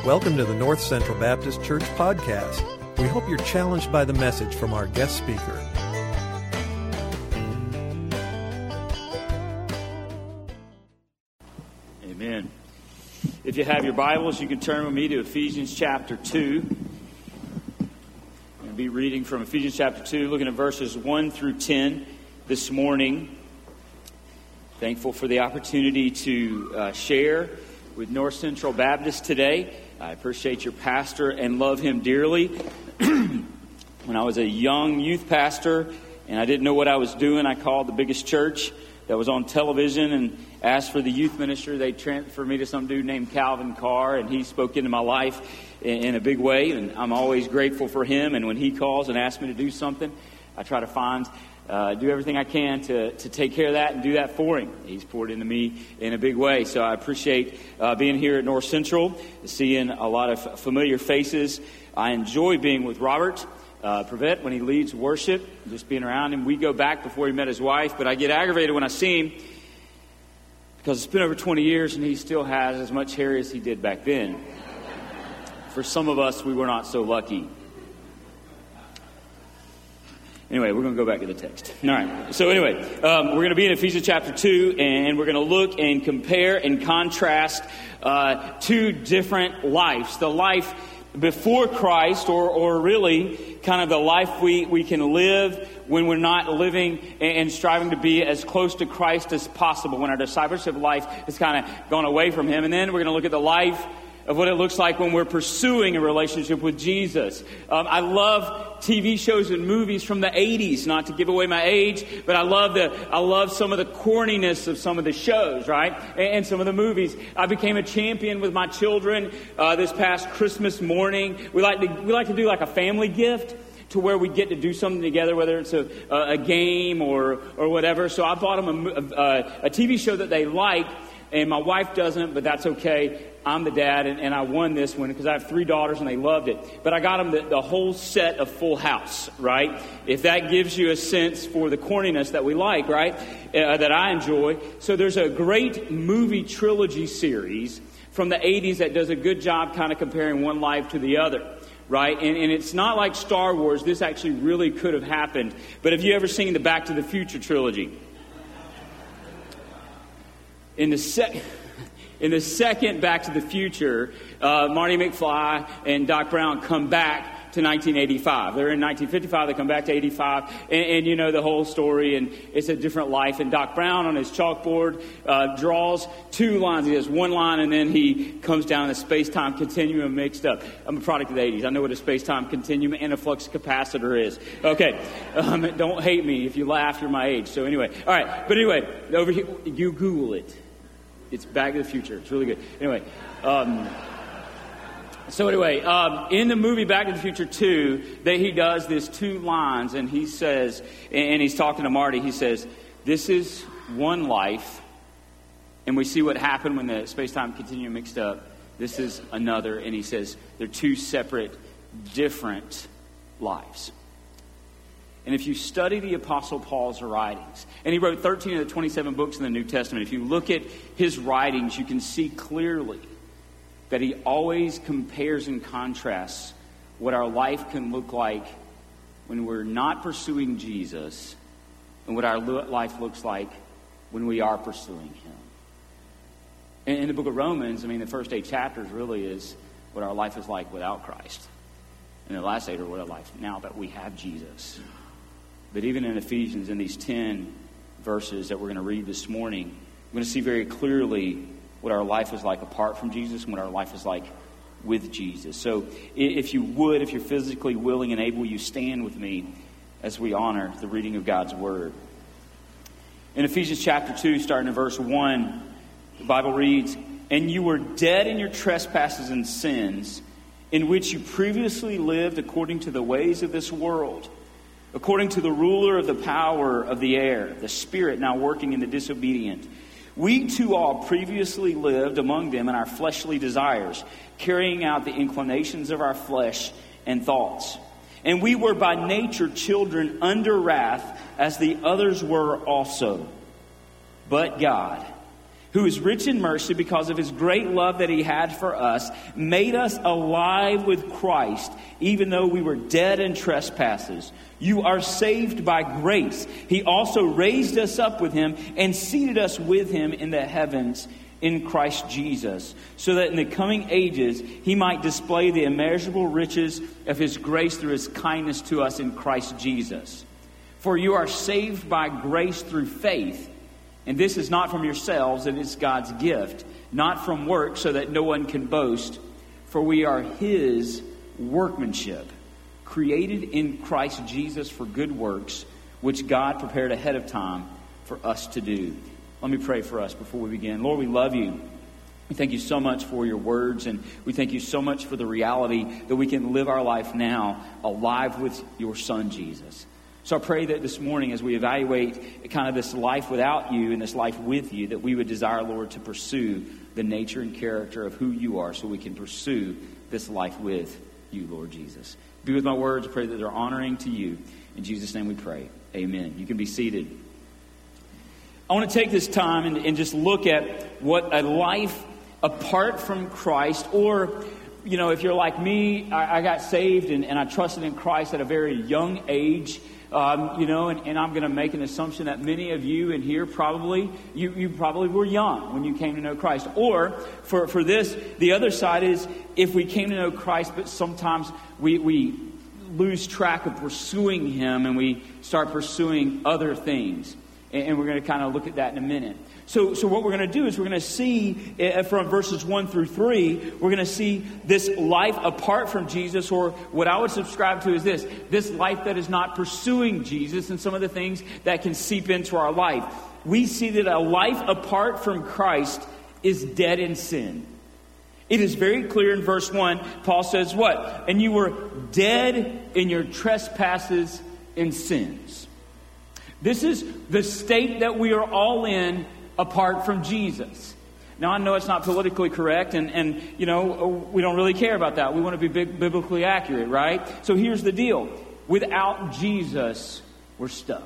Welcome to the North Central Baptist Church podcast. We hope you're challenged by the message from our guest speaker. Amen. If you have your Bibles, you can turn with me to Ephesians chapter 2. I'm going to be reading from Ephesians chapter 2, looking at verses 1 through 10 this morning. Thankful for the opportunity to share with North Central Baptist today. I appreciate your pastor and love him dearly. When I was a young youth pastor and I didn't know what I was doing, I called the biggest church that was on television and asked for the youth minister. They transferred me to some dude named Calvin Carr, and he spoke into my life in a big way, and I'm always grateful for him. And when he calls and asks me to do something, I try to do everything I can to take care of that and do that for him. He's poured into me in a big way. So I appreciate being here at North Central, seeing a lot of familiar faces. I enjoy being with Robert Prevet when he leads worship, just being around him. We go back before he met his wife, but I get aggravated when I see him because it's been over 20 years and he still has as much hair as he did back then. For some of us, we were not so lucky. Anyway, we're going to go back to the text. All right. So anyway, we're going to be in Ephesians chapter 2, and we're going to look and compare and contrast two different lives. The life before Christ, or really kind of the life we can live when we're not living and striving to be as close to Christ as possible, when our discipleship life has kind of gone away from Him. And then we're going to look at the life of what it looks like when we're pursuing a relationship with Jesus. I love TV shows and movies from the 80s, not to give away my age, but I love some of the corniness of some of the shows, right? And some of the movies. I became a champion with my children this past Christmas morning. We like to do like a family gift to where we get to do something together, whether it's a game or whatever. So I bought them a TV show that they like, and my wife doesn't, but that's okay. I'm the dad, and I won this one because I have 3 daughters, and they loved it. But I got them the whole set of Full House, right? If that gives you a sense for the corniness that we like, right? That I enjoy. So there's a great movie trilogy series from the 80s that does a good job kind of comparing one life to the other, right? And it's not like Star Wars. This actually really could have happened. But have you ever seen the Back to the Future trilogy? In the second Back to the Future, Marty McFly and Doc Brown come back to 1985. They're in 1955, they come back to 85, and you know the whole story, and it's a different life. And Doc Brown on his chalkboard draws 2 lines. He has 1 line, and then he comes down the space-time continuum mixed up. I'm a product of the 80s. I know what a space-time continuum and a flux capacitor is. Okay, don't hate me. If you laugh, you're my age. So anyway, all right. But anyway, over here, you Google it. It's Back to the Future. It's really good. Anyway, in the movie Back to the Future 2, he does this 2 lines, and he says, and he's talking to Marty, he says, this is one life, and we see what happened when the space-time continuum mixed up. This is another, and he says, they're 2 separate, different lives. And if you study the Apostle Paul's writings, and he wrote 13 of the 27 books in the New Testament, if you look at his writings, you can see clearly that he always compares and contrasts what our life can look like when we're not pursuing Jesus and what our life looks like when we are pursuing Him. And in the book of Romans, the first 8 chapters really is what our life is like without Christ. And the last 8 are what our life now that we have Jesus. But even in Ephesians, in these 10 verses that we're going to read this morning, we're going to see very clearly what our life is like apart from Jesus and what our life is like with Jesus. So if you're physically willing and able, you stand with me as we honor the reading of God's Word. In Ephesians chapter 2, starting in verse 1, the Bible reads, "And you were dead in your trespasses and sins, in which you previously lived according to the ways of this world, according to the ruler of the power of the air, the spirit now working in the disobedient. We too all previously lived among them in our fleshly desires, carrying out the inclinations of our flesh and thoughts. And we were by nature children under wrath, as the others were also. But God, who is rich in mercy because of his great love that he had for us, made us alive with Christ, even though we were dead in trespasses. You are saved by grace. He also raised us up with him and seated us with him in the heavens in Christ Jesus, so that in the coming ages he might display the immeasurable riches of his grace through his kindness to us in Christ Jesus. For you are saved by grace through faith, and this is not from yourselves, it is God's gift, not from works, so that no one can boast. For we are his workmanship, created in Christ Jesus for good works, which God prepared ahead of time for us to do. Let me pray for us before we begin. Lord, we love you. We thank you so much for your words, and we thank you so much for the reality that we can live our life now alive with your Son, Jesus. So I pray that this morning, as we evaluate kind of this life without you and this life with you, that we would desire, Lord, to pursue the nature and character of who you are so we can pursue this life with you, Lord Jesus. Be with my words. I pray that they're honoring to you. In Jesus' name we pray. Amen. You can be seated. I want to take this time and just look at what a life apart from Christ, or, you know, if you're like me, I got saved and I trusted in Christ at a very young age, and I'm going to make an assumption that many of you in here probably, you probably were young when you came to know Christ. Or for this, the other side is if we came to know Christ, but sometimes we lose track of pursuing him and we start pursuing other things. And we're going to kind of look at that in a minute. So what we're going to do is we're going to see from verses 1 through 3, we're going to see this life apart from Jesus, or what I would subscribe to is this life that is not pursuing Jesus and some of the things that can seep into our life. We see that a life apart from Christ is dead in sin. It is very clear in verse 1, Paul says what? And you were dead in your trespasses and sins. This is the state that we are all in apart from Jesus. Now, I know it's not politically correct, and we don't really care about that. We want to be biblically accurate, right? So here's the deal. Without Jesus, we're stuck.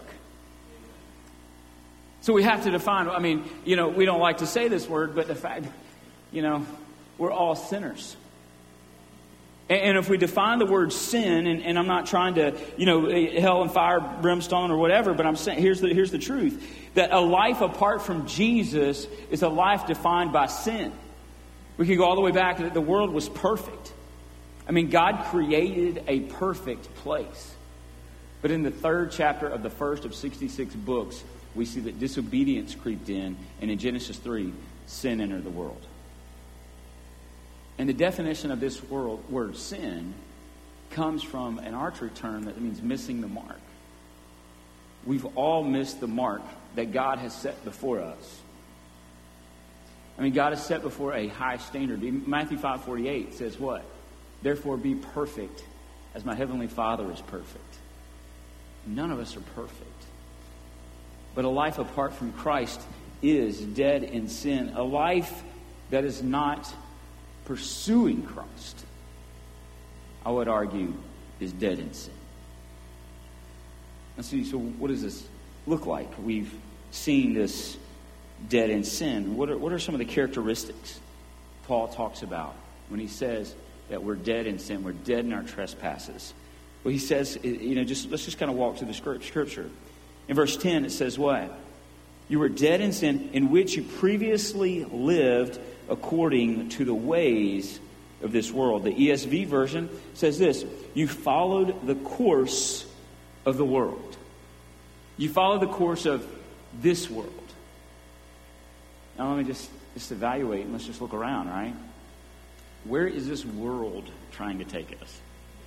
So we have to define, we don't like to say this word, but the fact, we're all sinners. And if we define the word sin, and I'm not trying to, hell and fire, brimstone or whatever, but I'm saying here's the truth. That a life apart from Jesus is a life defined by sin. We could go all the way back that the world was perfect. God created a perfect place. But in the 3rd chapter of the first of 66 books, we see that disobedience creeped in, and in Genesis 3, sin entered the world. And the definition of this word sin comes from an archery term that means missing the mark. We've all missed the mark that God has set before us. God has set before a high standard. Matthew 5:48 says what? Therefore be perfect as my heavenly Father is perfect. None of us are perfect. But a life apart from Christ is dead in sin. A life that is not pursuing Christ, I would argue, is dead in sin. Let's see, so what does this look like? We've seen this dead in sin. What are some of the characteristics Paul talks about when he says that we're dead in sin, we're dead in our trespasses? Well, he says, let's just kind of walk through the scripture. In verse 10, it says what? You were dead in sin, in which you previously lived according to the ways of this world. The ESV version says this: you followed the course of the world. You followed the course of this world. Now let me just evaluate and let's just look around, right? Where is this world trying to take us?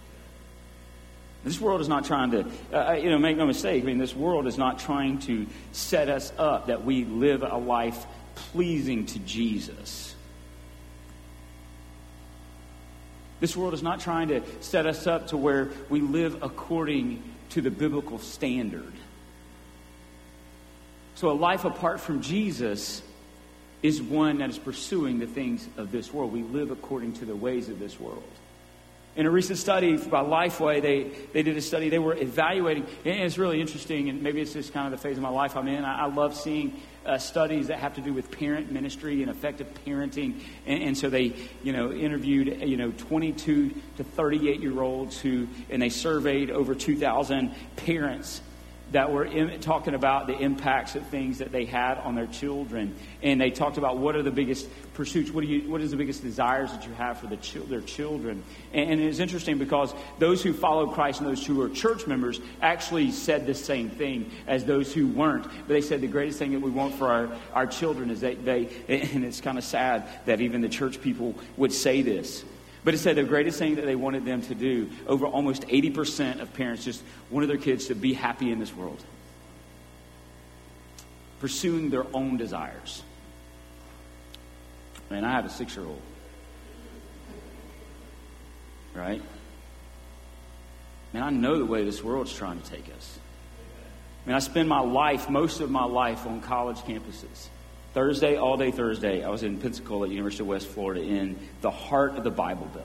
This world is not trying to, make no mistake. This world is not trying to set us up that we live a life pleasing to Jesus. This world is not trying to set us up to where we live according to the biblical standard. So a life apart from Jesus is one that is pursuing the things of this world. We live according to the ways of this world. In a recent study by Lifeway, they did a study. They were evaluating, and it's really interesting, and maybe it's just kind of the phase of my life I'm in. I love seeing studies that have to do with parent ministry and effective parenting. And so they, interviewed, 22 to 38-year-olds and they surveyed over 2,000 parents that were talking about the impacts of things that they had on their children. And they talked about what are the biggest pursuits, what is the biggest desires that you have for their children. And it's interesting because those who follow Christ and those who are church members actually said the same thing as those who weren't. But they said the greatest thing that we want for our children is and it's kind of sad that even the church people would say this. But it said the greatest thing that they wanted them to do, over almost 80% of parents just wanted their kids to be happy in this world. Pursuing their own desires. Man, I have a 6-year-old. Right? Man, I know the way this world's trying to take us. I mean, I spend most of my life on college campuses. Thursday, all day Thursday, I was in Pensacola at University of West Florida in the heart of the Bible Belt.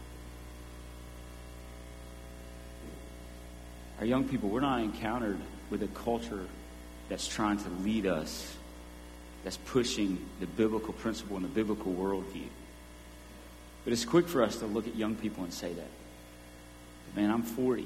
Our young people, we're not encountered with a culture that's trying to lead us, that's pushing the biblical principle and the biblical worldview. But it's quick for us to look at young people and say that. But man, I'm 40.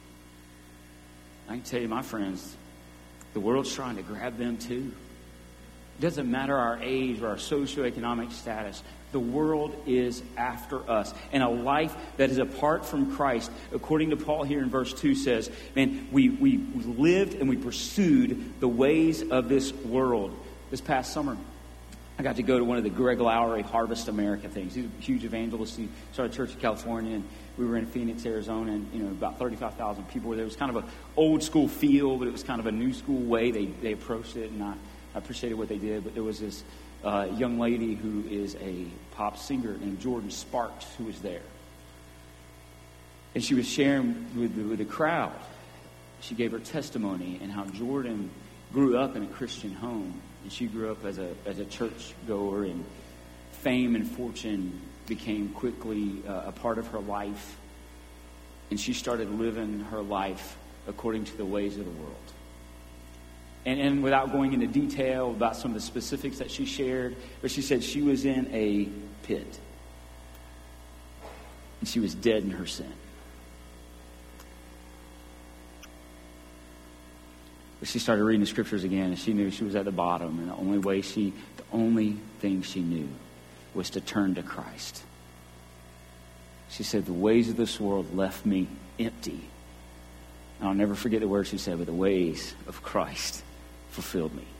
I can tell you, my friends, the world's trying to grab them too. It doesn't matter our age or our socioeconomic status. The world is after us. And a life that is apart from Christ, according to Paul here in verse 2 says, man, we lived and we pursued the ways of this world. This past summer, I got to go to one of the Greg Lowry Harvest America things. He's a huge evangelist. He started a church in California, and we were in Phoenix, Arizona, and about 35,000 people were there. It was kind of an old school feel, but it was kind of a new school way they approached it, and I appreciated what they did. But there was this young lady who is a pop singer named Jordan Sparks who was there. And she was sharing with the crowd. She gave her testimony and how Jordan grew up in a Christian home. And she grew up as a church goer, and fame and fortune became quickly a part of her life. And she started living her life according to the ways of the world. And without going into detail about some of the specifics that she shared, but she said she was in a pit. And she was dead in her sin. But she started reading the scriptures again, and she knew she was at the bottom. And the only thing she knew was to turn to Christ. She said, the ways of this world left me empty. And I'll never forget the words she said, but the ways of Christ fulfilled me.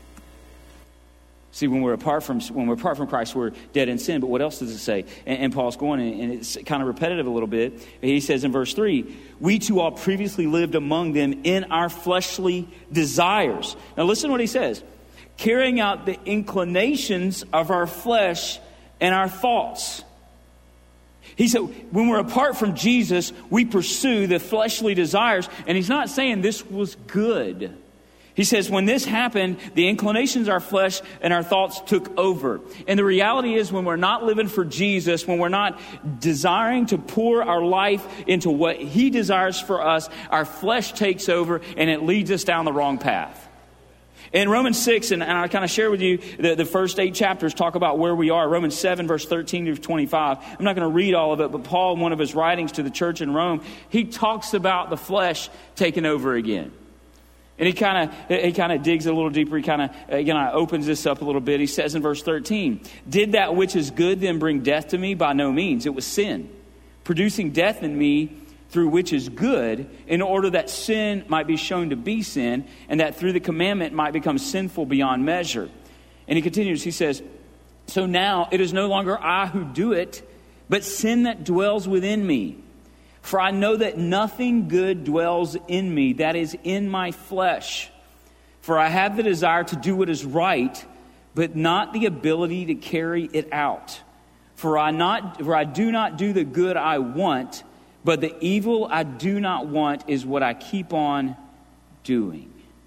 See, when we're apart from Christ, we're dead in sin. But what else does it say? And Paul's going, and it's kind of repetitive a little bit. He says in verse 3, we too all previously lived among them in our fleshly desires. Now listen to what he says. Carrying out the inclinations of our flesh and our thoughts. He said, when we're apart from Jesus, we pursue the fleshly desires. And he's not saying this was good. He says, when this happened, the inclinations of our flesh and our thoughts took over. And the reality is, when we're not living for Jesus, when we're not desiring to pour our life into what He desires for us, our flesh takes over and it leads us down the wrong path. In Romans 6, and I kind of share with you the first 8 chapters talk about where we are. Romans 7, verse 13 to 25. I'm not going to read all of it, but Paul, in one of his writings to the church in Rome, he talks about the flesh taking over again. And he kind of digs a little deeper. He kind of opens this up a little bit. He says in verse 13, did that which is good then bring death to me? By no means. It was sin, producing death in me through which is good, in order that sin might be shown to be sin, and that through the commandment might become sinful beyond measure. And he continues, he says, so now it is no longer I who do it, but sin that dwells within me. For I know that nothing good dwells in me, that is in my flesh. For I have the desire to do what is right, but not the ability to carry it out. For I do not do the good I want, but the evil I do not want is what I keep on doing.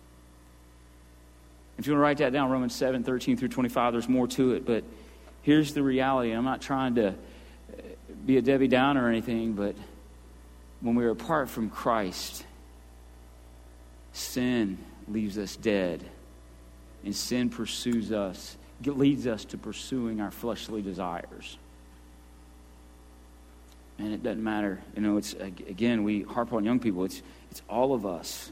If you want to write that down, Romans 7, 13 through 25, there's more to it. But here's the reality. I'm not trying to be a Debbie Downer or anything, but when we are apart from Christ, sin leaves us dead, and sin pursues us, leads us to pursuing our fleshly desires. And it doesn't matter. It's, again, we harp on young people. It's all of us.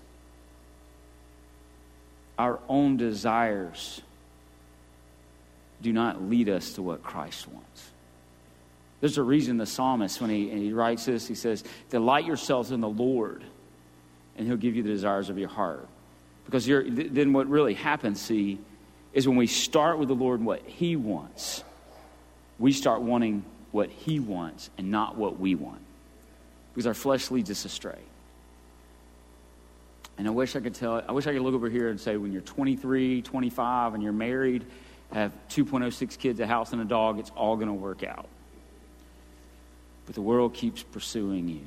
Our own desires do not lead us to what Christ wants. There's a reason the psalmist, when he writes this, he says, delight yourselves in the Lord, and he'll give you the desires of your heart. Because then what really happens, is when we start with the Lord and what he wants, we start wanting what he wants and not what we want. Because our flesh leads us astray. And I wish I could look over here and say, when you're 23, 25, and you're married, have 2.06 kids, a house, and a dog, it's all going to work out. But the world keeps pursuing you.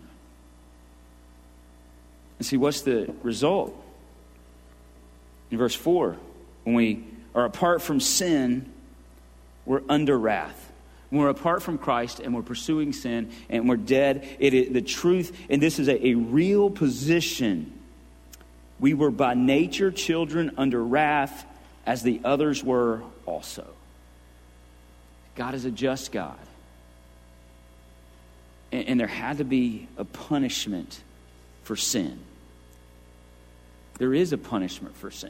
And see, what's the result? In verse 4, when we are apart from sin, we're under wrath. When we're apart from Christ and we're pursuing sin and we're dead, the truth, and this is a real position. We were by nature children under wrath, as the others were also. God is a just God. And there had to be a punishment for sin. There is a punishment for sin.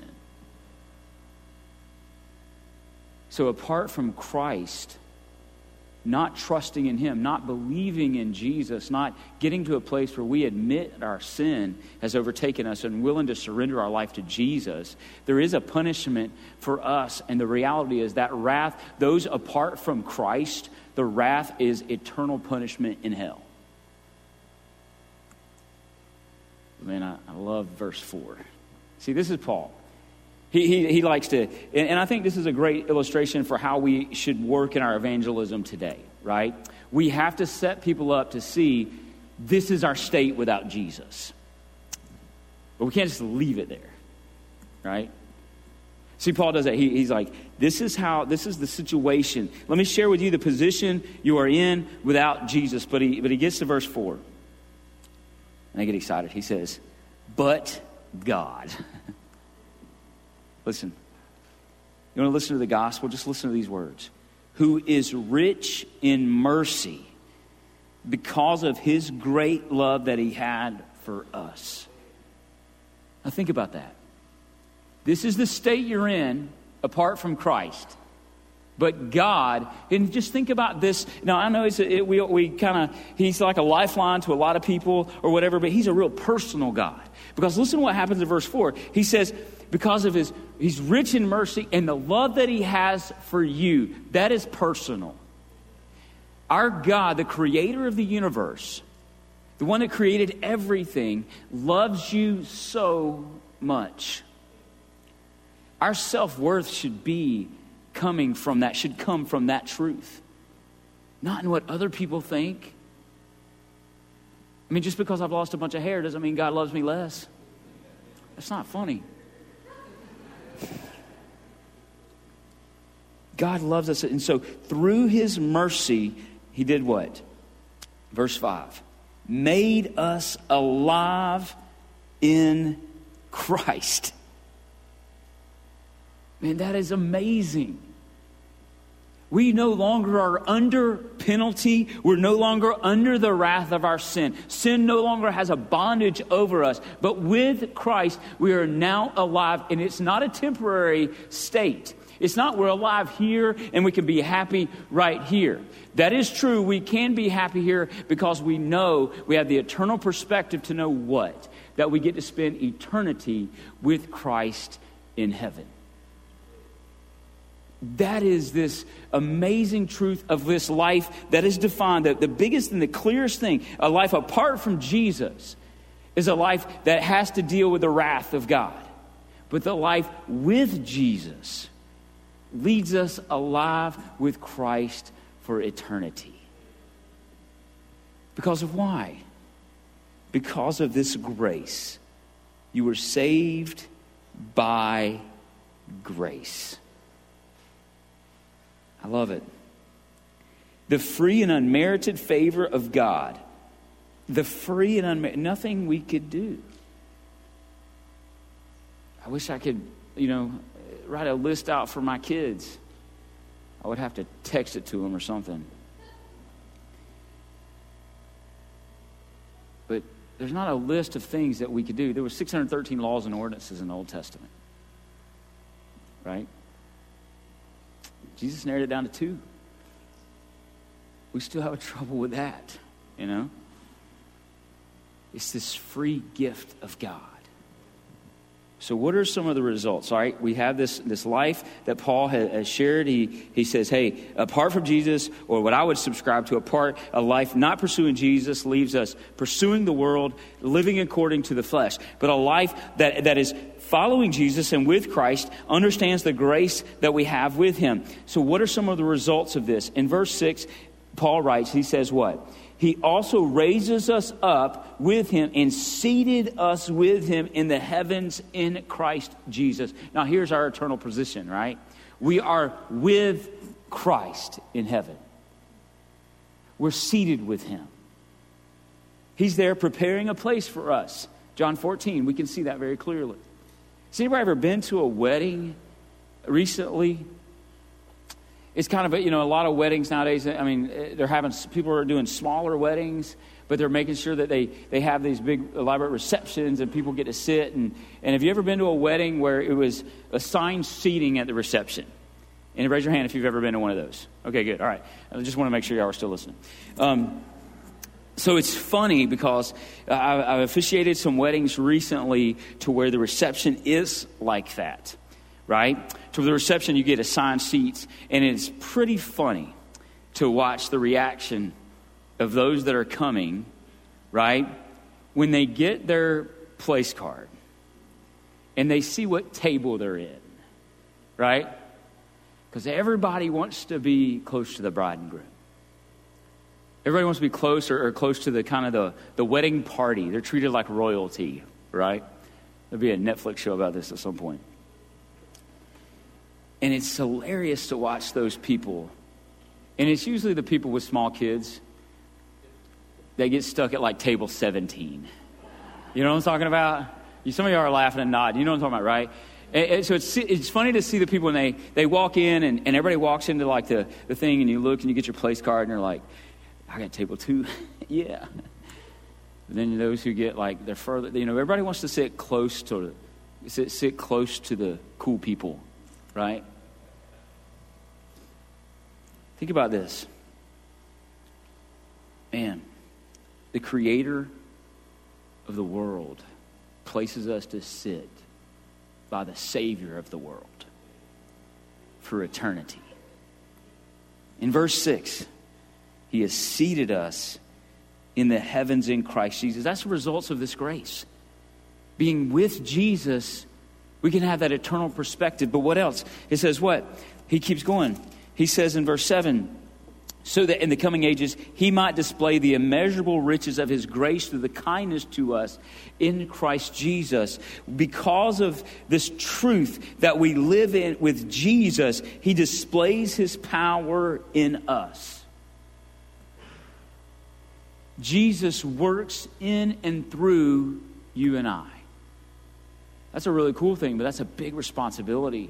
So apart from Christ, not trusting in him, not believing in Jesus, not getting to a place where we admit our sin has overtaken us and willing to surrender our life to Jesus, there is a punishment for us. And the reality is that wrath, those apart from Christ, the wrath is eternal punishment in hell. Man, I love verse 4. See, this is Paul. He likes to, and I think this is a great illustration for how we should work in our evangelism today, right? We have to set people up to see this is our state without Jesus. But we can't just leave it there, right? See, Paul does that. He's like, this is the situation. Let me share with you the position you are in without Jesus. But he gets to verse 4. And I get excited. He says, but God. Listen, you want to listen to the gospel? Just listen to these words. Who is rich in mercy because of his great love that he had for us. Now think about that. This is the state you're in apart from Christ. But God, and just think about this. Now I know he's like a lifeline to a lot of people or whatever, but he's a real personal God. Because listen to what happens in verse 4. He says, because of he's rich in mercy and the love that he has for you. That is personal. Our God, the creator of the universe, the one that created everything, loves you so much. Our self-worth should come from that truth. Not in what other people think. I mean, just because I've lost a bunch of hair doesn't mean God loves me less. That's not funny. God loves us. And so through his mercy, he did what? Verse 5. Made us alive in Christ. Man, that is amazing. We no longer are under penalty. We're no longer under the wrath of our sin. Sin no longer has a bondage over us. But with Christ, we are now alive. And it's not a temporary state. It's not we're alive here and we can be happy right here. That is true. We can be happy here because we know we have the eternal perspective to know what? That we get to spend eternity with Christ in heaven. That is this amazing truth of this life that is defined. The biggest and the clearest thing, a life apart from Jesus, is a life that has to deal with the wrath of God. But the life with Jesus leads us alive with Christ for eternity. Because of why? Because of this grace. You were saved by grace. I love it. The free and unmerited favor of God the free and unmerited, nothing we could do. I wish I could, write a list out for my kids. I would have to text it to them or something. But there's not a list of things that we could do. There were 613 laws and ordinances in the Old Testament. Right? Jesus narrowed it down to 2. We still have trouble with that, It's this free gift of God. So what are some of the results? All right, we have this life that Paul has shared. He says, hey, apart from Jesus, or what I would subscribe to, a life not pursuing Jesus leaves us pursuing the world, living according to the flesh. But a life that is following Jesus and with Christ understands the grace that we have with him. So what are some of the results of this? In verse 6, Paul writes, he says what? He also raises us up with him and seated us with him in the heavens in Christ Jesus. Now here's our eternal position, right? We are with Christ in heaven. We're seated with him. He's there preparing a place for us. John 14, we can see that very clearly. Has anybody ever been to a wedding recently? It's kind of, a lot of weddings nowadays, people are doing smaller weddings, but they're making sure that they have these big elaborate receptions and people get to sit. And have you ever been to a wedding where it was assigned seating at the reception? And raise your hand if you've ever been to one of those. Okay, good. All right. I just want to make sure y'all are still listening. So it's funny because I've officiated some weddings recently to where the reception is like that. Right? To the reception, you get assigned seats, and it's pretty funny to watch the reaction of those that are coming, right? When they get their place card and they see what table they're in, right? Because everybody wants to be close to the bride and groom. Everybody wants to be close or close to the kind of the wedding party. They're treated like royalty, right? There'll be a Netflix show about this at some point. And it's hilarious to watch those people. And it's usually the people with small kids. They get stuck at like table 17. You know what I'm talking about? Some of you are laughing and nodding. You know what I'm talking about, right? And so it's funny to see the people when they walk in and everybody walks into like the thing and you look and you get your place card and you're like, I got table 2. Yeah. And then those who get like, they're further, everybody wants to sit close to the cool people. Right? Think about this. Man, the creator of the world places us to sit by the Savior of the world for eternity. In verse 6, he has seated us in the heavens in Christ Jesus. That's the results of this grace. Being with Jesus, we can have that eternal perspective. But what else? It says what? He keeps going. He says in verse 7, so that in the coming ages he might display the immeasurable riches of his grace through the kindness to us in Christ Jesus. Because of this truth that we live in with Jesus, he displays his power in us. Jesus works in and through you and I. That's a really cool thing, but that's a big responsibility.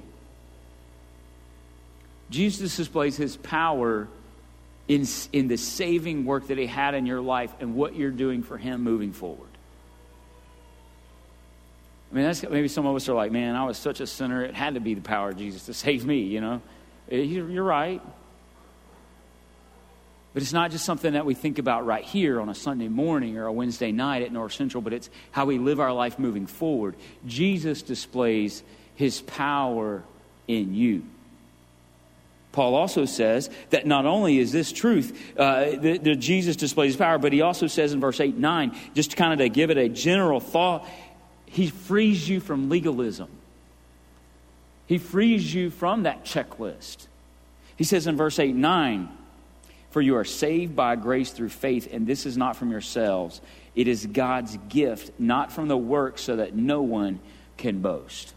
Jesus displays his power in the saving work that he had in your life and what you're doing for him moving forward. I mean, that's, maybe some of us are like, man, I was such a sinner. It had to be the power of Jesus to save me, You're right. But it's not just something that we think about right here on a Sunday morning or a Wednesday night at North Central, but it's how we live our life moving forward. Jesus displays his power in you. Paul also says that not only is this truth, that Jesus displays his power, but he also says in verse 8 and 9, just kind of to give it a general thought, he frees you from legalism. He frees you from that checklist. He says in verse 8 and 9, for you are saved by grace through faith, and this is not from yourselves. It is God's gift, not from the work, so that no one can boast.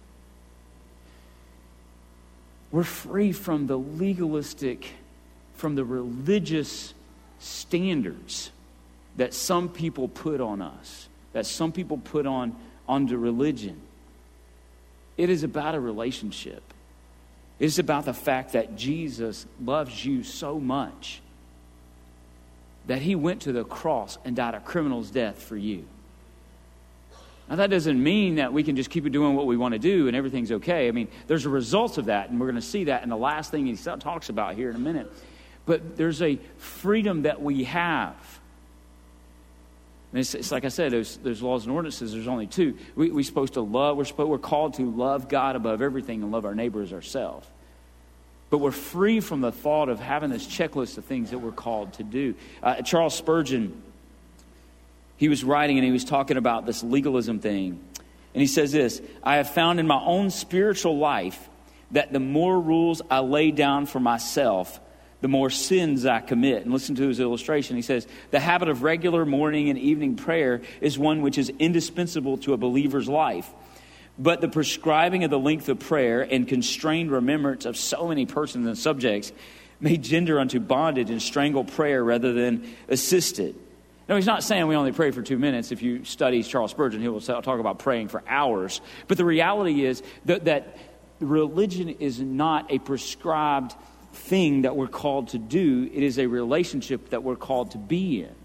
We're free from the legalistic, from the religious standards that some people put on us, that some people put onto religion. It is about a relationship. It is about the fact that Jesus loves you so much that he went to the cross and died a criminal's death for you. Now, that doesn't mean that we can just keep doing what we want to do and everything's okay. I mean, there's a result of that, and we're going to see that in the last thing he talks about here in a minute. But there's a freedom that we have. And it's like I said, there's laws and ordinances. There's only two. We're supposed to love. We're called to love God above everything and love our neighbor as ourselves. But we're free from the thought of having this checklist of things that we're called to do. Charles Spurgeon, he was writing and he was talking about this legalism thing. And he says this: I have found in my own spiritual life that the more rules I lay down for myself, the more sins I commit. And listen to his illustration. He says, the habit of regular morning and evening prayer is one which is indispensable to a believer's life. But the prescribing of the length of prayer and constrained remembrance of so many persons and subjects may gender unto bondage and strangle prayer rather than assist it. Now, he's not saying we only pray for 2 minutes. If you study Charles Spurgeon, he will talk about praying for hours. But the reality is that religion is not a prescribed thing that we're called to do. It is a relationship that we're called to be in.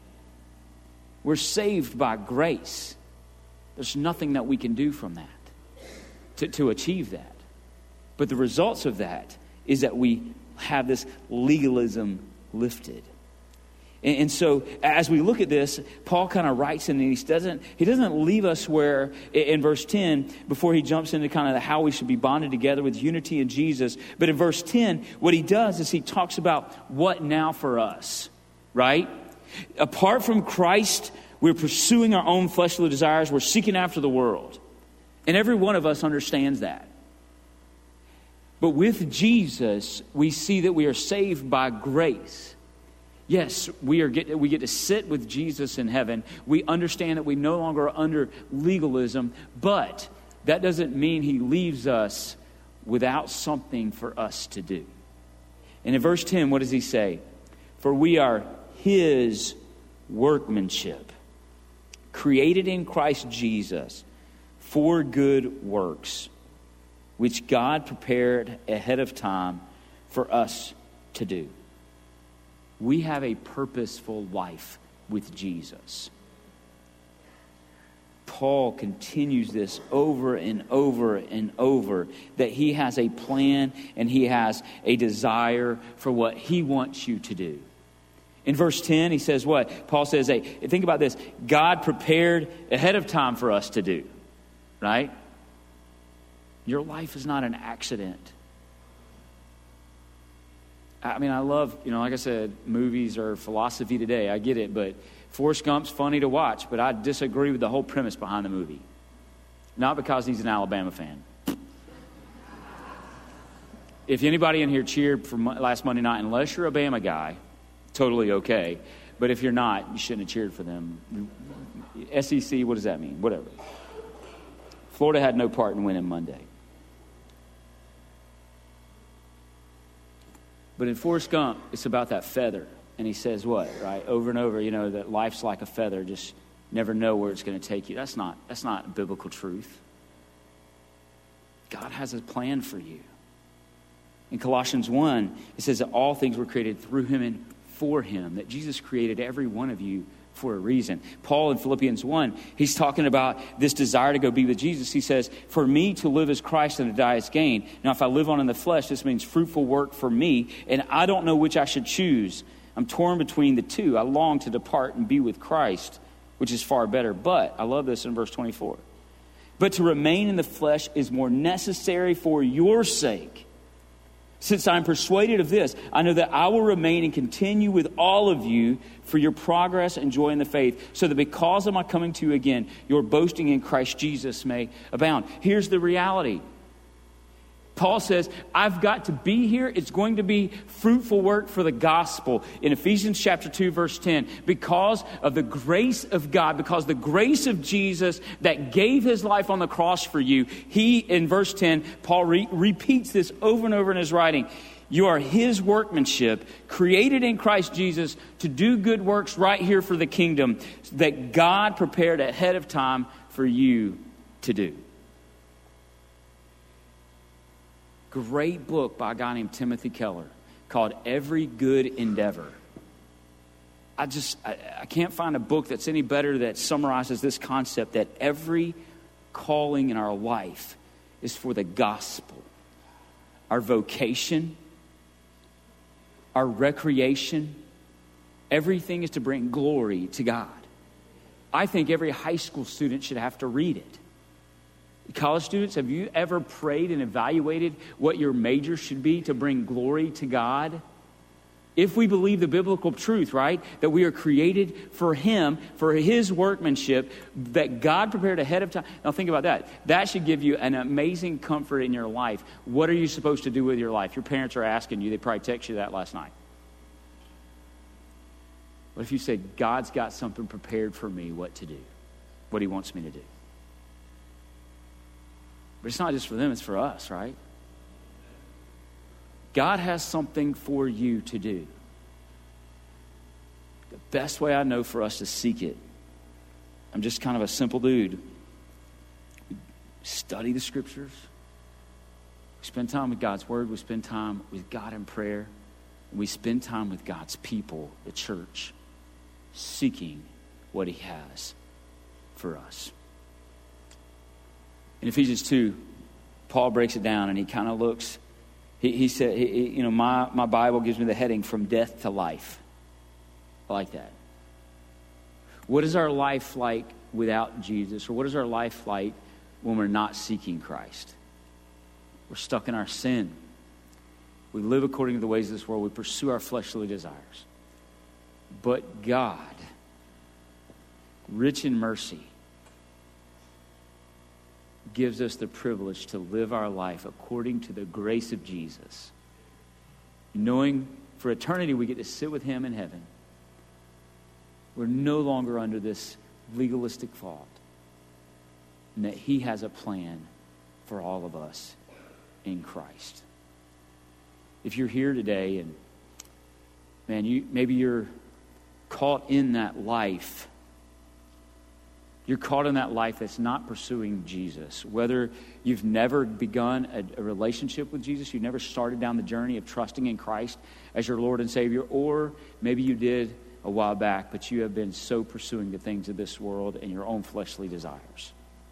We're saved by grace. There's nothing that we can do from that to achieve that. But the results of that is that we have this legalism lifted. And so as we look at this, Paul kind of writes in, and he doesn't leave us where, in verse 10, before he jumps into kind of how we should be bonded together with unity in Jesus. But in verse 10, what he does is he talks about what now for us, right? Apart from Christ, we're pursuing our own fleshly desires. We're seeking after the world. And every one of us understands that. But with Jesus, we see that we are saved by grace. Yes, we get to sit with Jesus in heaven. We understand that we no longer are under legalism, but that doesn't mean he leaves us without something for us to do. And in verse 10, what does he say? For we are his workmanship, created in Christ Jesus for good works, which God prepared ahead of time for us to do. We have a purposeful life with Jesus. Paul continues this over and over and over, that he has a plan and he has a desire for what he wants you to do. In verse 10, he says what? Paul says, hey, think about this. God prepared ahead of time for us to do, right? Your life is not an accident. I mean, I love, like I said, movies are philosophy today. I get it, but Forrest Gump's funny to watch, but I disagree with the whole premise behind the movie. Not because he's an Alabama fan. If anybody in here cheered for last Monday night, unless you're a Bama guy, totally okay. But if you're not, you shouldn't have cheered for them. SEC, what does that mean? Whatever. Florida had no part in winning Monday. But in Forrest Gump, it's about that feather. And he says what, right? Over and over, that life's like a feather. Just never know where it's going to take you. That's not biblical truth. God has a plan for you. In Colossians 1, it says that all things were created through him and for him. That Jesus created every one of you for a reason. Paul in Philippians 1, he's talking about this desire to go be with Jesus. He says, for me to live as Christ and to die as gain. Now, if I live on in the flesh, this means fruitful work for me, and I don't know which I should choose. I'm torn between the two. I long to depart and be with Christ, which is far better. But, I love this in verse 24. But to remain in the flesh is more necessary for your sake. Since I'm persuaded of this, I know that I will remain and continue with all of you for your progress and joy in the faith, so that because of my coming to you again, your boasting in Christ Jesus may abound. Here's the reality. Paul says, I've got to be here. It's going to be fruitful work for the gospel. In Ephesians chapter 2, verse 10, because of the grace of God, because the grace of Jesus that gave his life on the cross for you, he, in verse 10, Paul repeats this over and over in his writing. You are His workmanship, created in Christ Jesus to do good works right here for the kingdom that God prepared ahead of time for you to do. Great book by a guy named Timothy Keller called Every Good Endeavor. I can't find a book that's any better that summarizes this concept that every calling in our life is for the gospel. Our vocation, our recreation, everything is to bring glory to God. I think every high school student should have to read it. College students, have you ever prayed and evaluated what your major should be to bring glory to God? If we believe the biblical truth, right, that we are created for Him, for His workmanship, that God prepared ahead of time. Now think about that. That should give you an amazing comfort in your life. What are you supposed to do with your life? Your parents are asking you. They probably texted you that last night. What if you said, God's got something prepared for me, what to do, what He wants me to do? But it's not just for them, it's for us, right? God has something for you to do. The best way I know for us to seek it, I'm just kind of a simple dude. We study the scriptures. We spend time with God's word. We spend time with God in prayer. And we spend time with God's people, the church, seeking what He has for us. In Ephesians 2, Paul breaks it down and he kind of looks. He said, my Bible gives me the heading from death to life. I like that. What is our life like without Jesus? Or what is our life like when we're not seeking Christ? We're stuck in our sin. We live according to the ways of this world. We pursue our fleshly desires. But God, rich in mercy, gives us the privilege to live our life according to the grace of Jesus. Knowing for eternity we get to sit with Him in heaven. We're no longer under this legalistic thought. And that He has a plan for all of us in Christ. If you're here today and, man, maybe you're caught in that life. You're caught in that life that's not pursuing Jesus. Whether you've never begun a relationship with Jesus, you've never started down the journey of trusting in Christ as your Lord and Savior, or maybe you did a while back, but you have been so pursuing the things of this world and your own fleshly desires.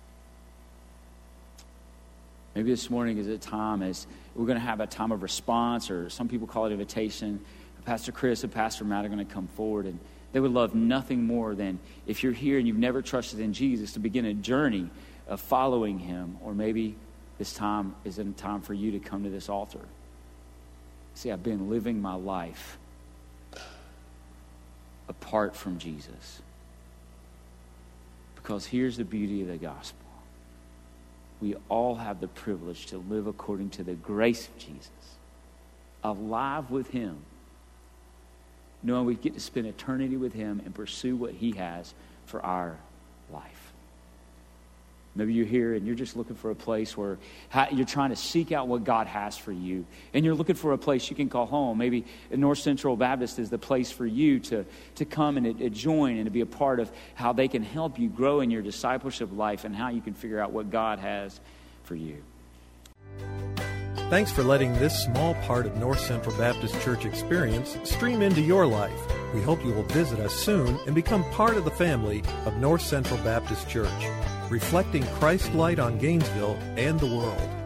Maybe this morning is a time as we're going to have a time of response, or some people call it invitation. Pastor Chris and Pastor Matt are going to come forward, and they would love nothing more than, if you're here and you've never trusted in Jesus, to begin a journey of following Him. Or maybe this time is a time for you to come to this altar. See, I've been living my life apart from Jesus. Because here's the beauty of the gospel. We all have the privilege to live according to the grace of Jesus, alive with Him, knowing we get to spend eternity with Him and pursue what He has for our life. Maybe you're here and you're just looking for a place where you're trying to seek out what God has for you. And you're looking for a place you can call home. Maybe North Central Baptist is the place for you to come and join and to be a part of how they can help you grow in your discipleship life and how you can figure out what God has for you. Thanks for letting this small part of North Central Baptist Church experience stream into your life. We hope you will visit us soon and become part of the family of North Central Baptist Church, reflecting Christ's light on Gainesville and the world.